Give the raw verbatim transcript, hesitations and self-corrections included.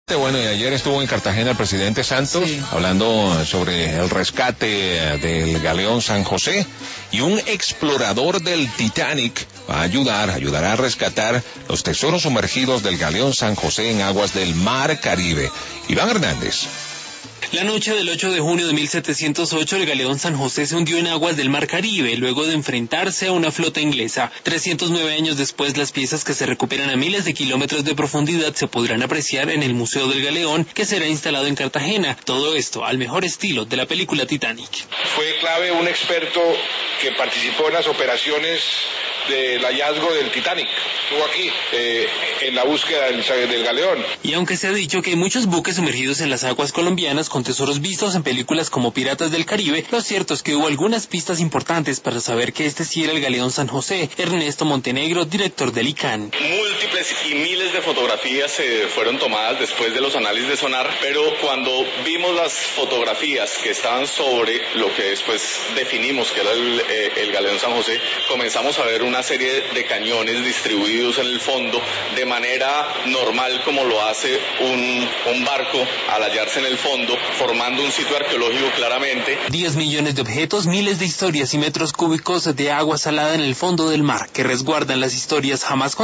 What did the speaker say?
Bueno, y ayer estuvo en Cartagena el presidente Santos, sí, hablando sobre el rescate del galeón San José, y un explorador del Titanic va a ayudar, ayudará a rescatar los tesoros sumergidos del galeón San José en aguas del Mar Caribe. Iván Hernández. La noche del ocho de junio de mil setecientos ocho, el galeón San José se hundió en aguas del Mar Caribe, luego de enfrentarse a una flota inglesa. trescientos nueve años después, las piezas que se recuperan a miles de kilómetros de profundidad se podrán apreciar en el Museo del Galeón, que será instalado en Cartagena. Todo esto al mejor estilo de la película Titanic. Fue clave un experto que participó en las operaciones del hallazgo del Titanic. Estuvo aquí, eh, en la búsqueda del, del galeón. Y aunque se ha dicho que hay muchos buques sumergidos en las aguas colombianas con tesoros vistos en películas como Piratas del Caribe, lo cierto es que hubo algunas pistas importantes para saber que este sí era el galeón San José. Ernesto Montenegro, director del I C A N. Múltiples y miles de fotografías eh, fueron tomadas después de los análisis de sonar, pero cuando vimos las fotografías que estaban sobre lo que después definimos que era el, eh, el galeón San José, comenzamos a ver una serie de cañones distribuidos en el fondo de manera normal, como lo hace un, un barco al hallarse en el fondo, formando un sitio arqueológico claramente. diez millones de objetos, miles de historias y metros cúbicos de agua salada en el fondo del mar, que resguardan las historias jamás contadas